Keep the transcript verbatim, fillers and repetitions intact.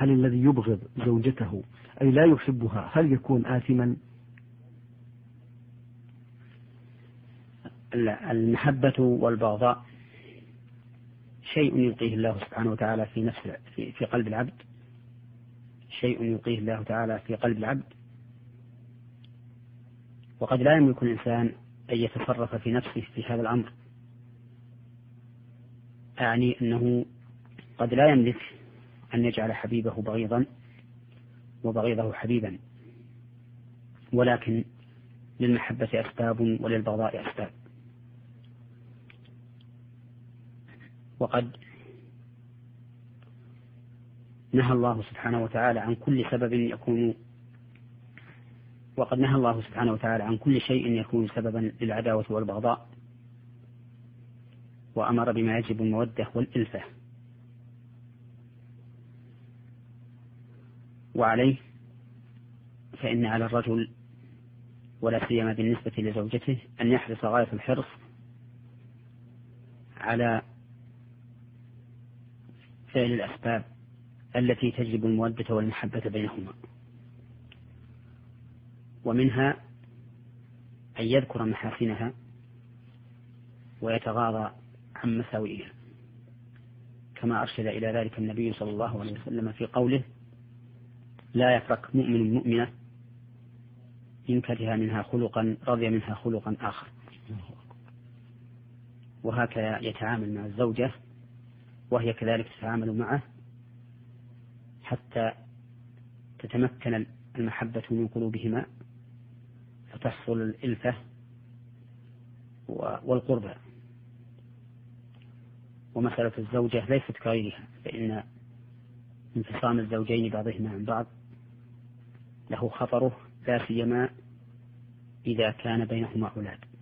هل الذي يبغض زوجته أي لا يحبها هل يكون آثما؟ المحبة والبغضاء شيء يلقيه الله سبحانه وتعالى في نفس في, في قلب العبد، شيء يلقيه الله تعالى في قلب العبد، وقد لا يملك الإنسان أن يتصرف في نفسه في هذا الأمر، أعني أنه قد لا يملك أن يجعل حبيبه بغيضا وبغيضه حبيبا، ولكن للمحبة أسباب وللبغضاء أسباب. وقد نهى الله سبحانه وتعالى عن كل سبب يكون وقد نهى الله سبحانه وتعالى عن كل شيء يكون سببا للعداوة والبغضاء، وأمر بما يجب المودة والإلفة. وعليه فإن على الرجل ولا سيما بالنسبة لزوجته أن يحرص غاية الحرص على فعل الأسباب التي تجلب المودة والمحبة بينهما، ومنها أن يذكر محاسنها ويتغاضى عن مساوئها، كما أرشد إلى ذلك النبي صلى الله عليه وسلم في قوله: لا يفرق مؤمن مؤمنة إن كره منها خلقا رضي منها خلقا آخر. وهكذا يتعامل مع الزوجة وهي كذلك تتعامل معه حتى تتمكن المحبة من قلوبهما فتحصل الإلفة والقربة. ومسألة الزوجة ليست كغيرها، فإن انفصام الزوجين بعضهما عن بعض له خطره، لا سيما إذا كان بينهما أولاد.